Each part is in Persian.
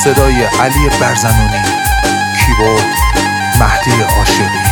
صدای علی برزنونی، کیبورد مهدی عاشقی.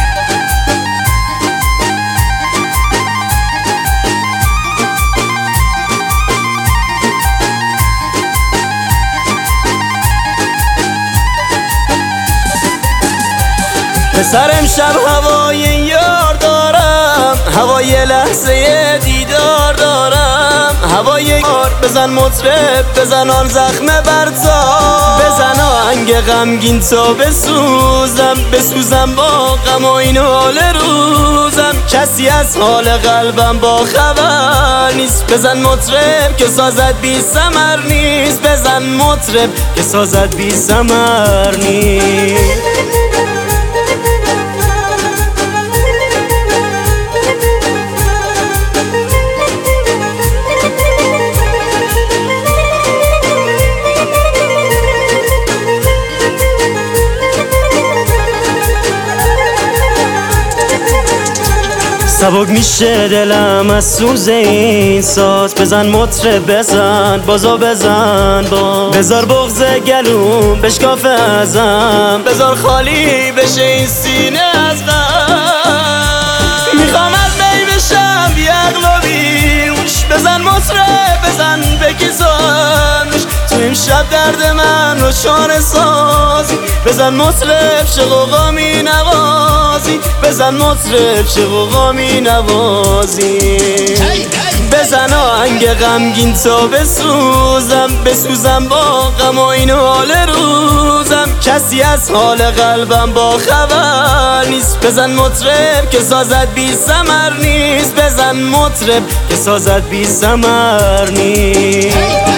پسر امشب هوای یار دارم، هوای لحظه دیدار دارم، هوای یار. بزن مطرب بزن آن زخم برتا، بزن آهنگ غمگین تا بسوزم با غم و این حال روزم. کسی از حال قلبم با خبر نیست، بزن مطرب که سازت بی ثمر نیست، بزن مطرب که سازت بی ثمر نیست. سبک میشه دلم از سوز این ساز، بزن مطرب بزن بازو بزن بذار بغض گلوم بشکافه ازم، بذار خالی بشه این سینه از غم. میخوام از بی بشم بی عقل و بیهوش، بزن مطرب بزن بکیزانش تو این شب درد من رو شانه سازی، بزن مطرب شقوقا می نوازی، بزن مطرب شقوقا می نوازی. بزن آهنگ غمگین تا بسوزم با غم و این حال روزم. کسی از حال قلبم با خبر نیست، بزن مطرب که سازت بی ثمر نیست، بزن مطرب که سازت بی ثمر نیست.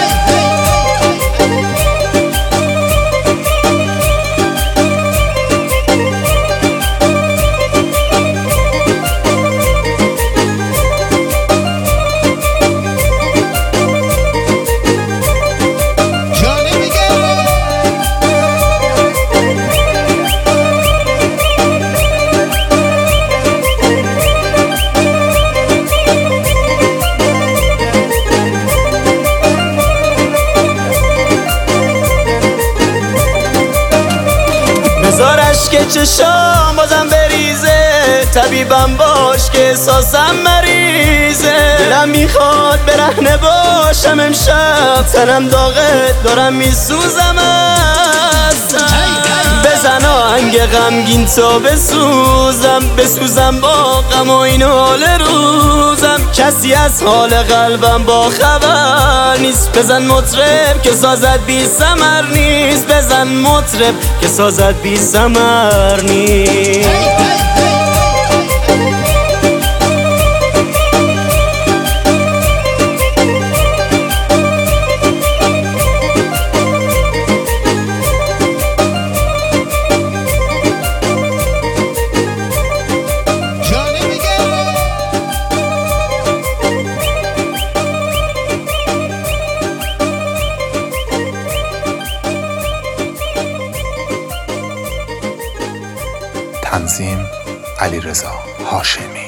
بذار عشق چشام بازم بریزه، طبیبم باش که احساسم مریضه. دلم میخواد برهنه باشم امشب، تنم داغه دارم میسوزم از بزن آهنگ غمگین تا بسوزم با غم و این حال روزم. کسی از حال قلبم با خبر نیست، بزن مطرب که سازت بی ثمر نیست، بزن مطرب که سازت بی ثمر نیست. تنظیم علیرضا هاشمی.